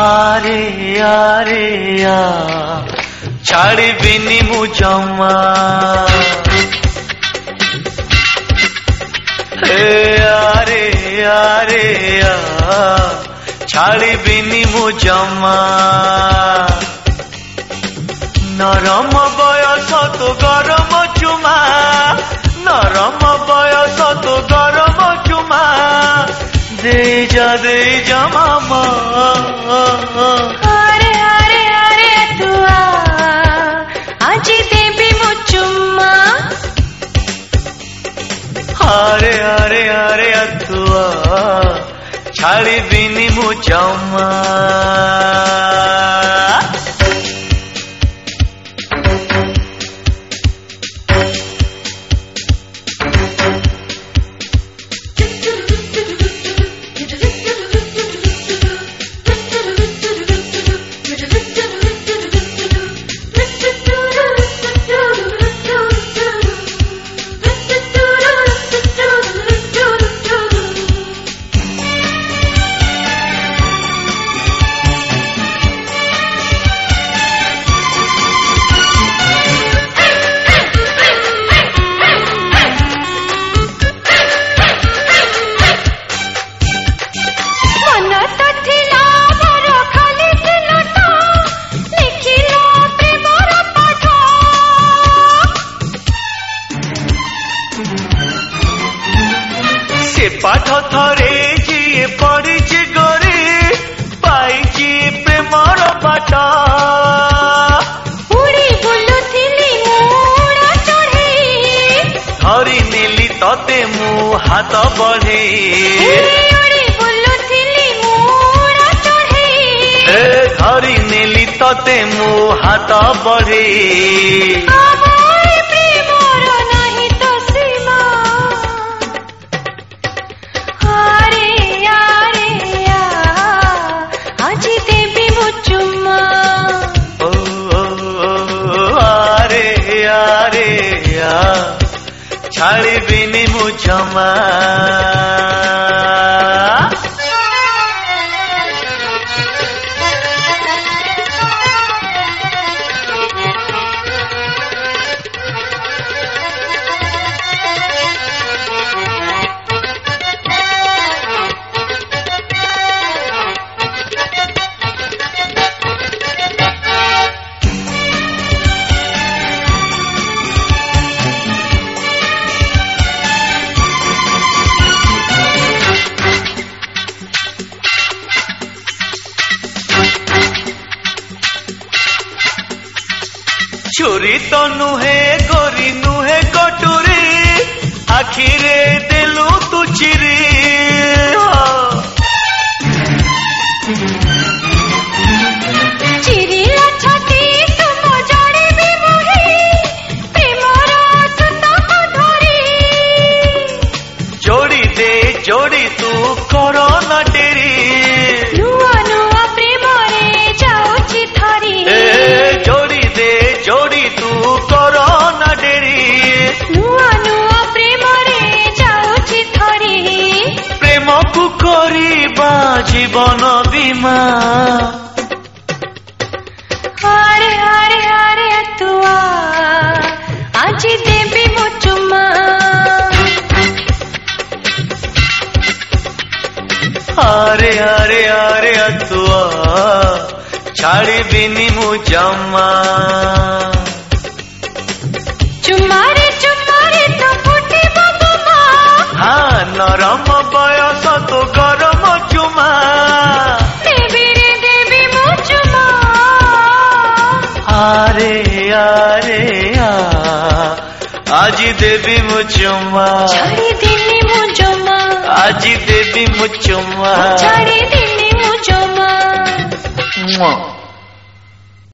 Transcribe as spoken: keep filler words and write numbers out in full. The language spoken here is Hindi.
आरे आरे आ छाड़िबिनी मु जमा हे आरे आरे आ छाड़िबिनी मु जमा नरम बयस तो गरम चुमा नरम बयस तो गरम चुमा दे जा दे जा मामा अरे अरे अरे तुआ आज देवी मु चुम्मा अरे अरे अरे तुआ छाड़िबिनी मु जमा पाठ थरे जी पढ़ी गरी पाई प्रेमर पाठ उड़ी बुलुथिली मूड़ा चढ़े धरी नेली तते मु हाथ बढ़े उड़ी बुलुथिली मूड़ा चढ़े धरी नेली तते मु हाथ बढ़े छाड़िबिनी मु जमा चोरी तो नुहे गोरी नुहे कटुरी आखिरे देलु तू चिरी चिरी छाती तुम जड़े भी मोही प्रेमर सुतक धरी जोड़ी दे जोड़ी तू करो न डेरी नुआ नुआ प्रेमरे जाउची थरी जोड़ी दे जोड़ी तू करो न डेरी नुआ नुआ प्रेमरे जाउची थरी प्रेम को करिबा जीवन बीमा अरे अरे अरे तुआ आज देवी मु चुम्मा अरे अरे अरे तुआ छाड़िबिनी मु जमा चुम्मारे चुम्मारे तो फुटी बबमा हाँ नरम बयस तो गरम चुमा देवी रे देवी मु चुम्मा अरे अरे आ आज देवी मु चुमा छाड़िबिनी मु जमा आज देवी मु चुमा छाड़िबिनी मु जमा